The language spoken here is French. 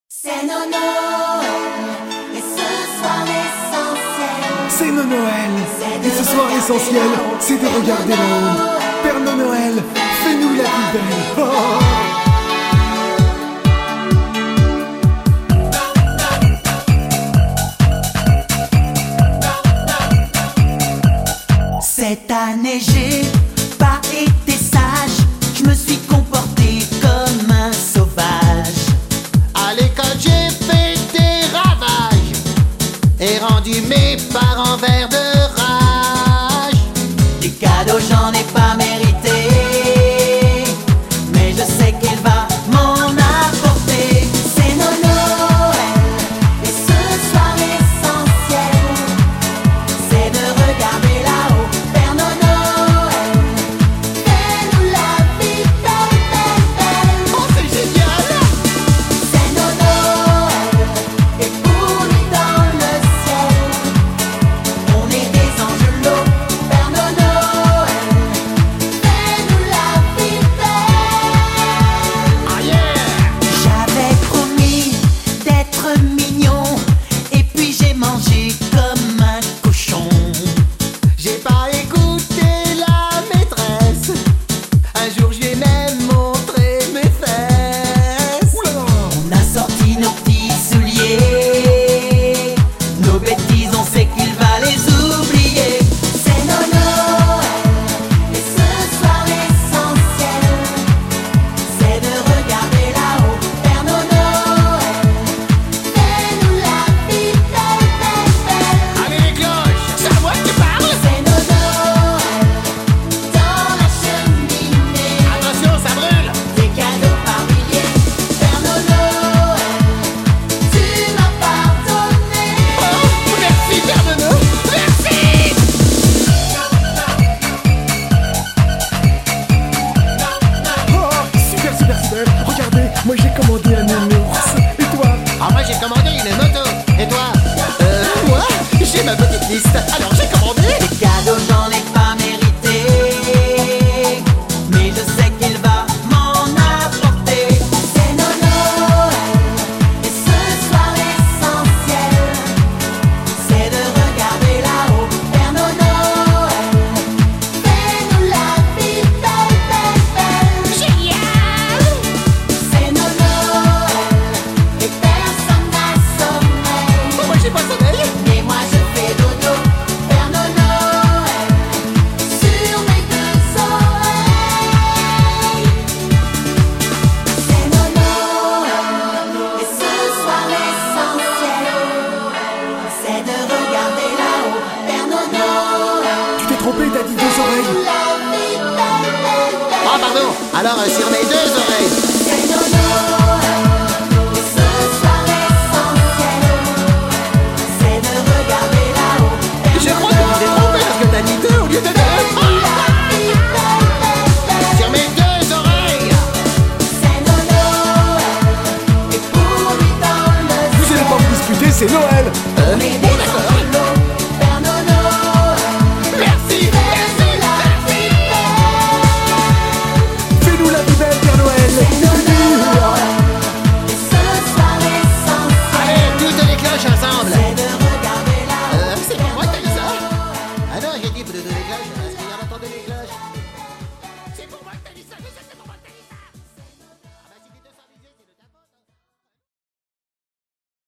C'est nos Noël, et ce soir l'essentiel. C'est nos Noël, et ce soir l'essentiel, c'est de regarder là-haut. Père Noël, fais-nous la vie belle. Oh. Cette année j'ai pas été sage, je me suis comporté comme un sauvage. À l'école j'ai fait des ravages et rendu mes parents verts de rage. Des cadeaux j'en ai pas mérité, mais je sais qu'il va m'en apporter. C'est nos Noël, et ce soir l'essentiel, c'est de regarder là-haut. Père Noël, fais-nous la vie belle, belle, belle. Oh c'est génial! C'est nos Noël, et pour lui dans le ciel, on est des angelots. Père Noël, fais-nous la vie belle. Ah yeah! J'avais promis d'être mignon, et puis j'ai mangé comme un cochon. J'ai pas écouté la maîtresse. Un jour je lui ai même montré mes fesses. On a sorti nos petits souliers, nos bêtises on sait qu'il va les oublier. C'est nos Noël, et ce soir l'essentiel, c'est de regarder là-haut. Père Noël, fais-nous la vie belle, belle, belle. Allez les cloches, c'est à moi que tu parles. C'est nos Noël, dans la cheminée, Attention ça brûle. des cadeaux par milliers. Père Noël, tu m'as pardonné. Oh merci Père Noël, merci. Oh, super, super, super. Regardez, moi j'ai commandé un nounours. Et toi? Ah moi j'ai commandé une moto. Et toi? Moi j'ai ma petite liste. Alors j'ai commandé. Des cadeaux j'en ai pas mérité, mais je sais qu'il va m'en apporter. C'est nos Noël, et ce soir l'essentiel, c'est de regarder là-haut. Père Noël, fais-nous la vie belle, belle, belle. Génial. C'est nos Noël, et personne n'a sommeil. Oh, moi j'ai pas sommeil. Mais moi je fais dodo. Père Noël, sur mes deux oreilles. C'est nos Noël, et ce soir l'essentiel, c'est de regarder là-haut. Père Noël, Tu t'es trompé, t'as dit 2 oreilles. la vie belle, belle, belle. Oh pardon. Alors sur mes 2 oreilles. C'est nos Noël, et ce soir l'essentiel, c'est de regarder là-haut. Père Je crois que tu t'es trompé parce que t'as dit 2 au lieu de 2. Sur mes 2 oreilles. C'est nos Noël, et pour lui dans le Vous allez pas vous disputer, c'est Noël.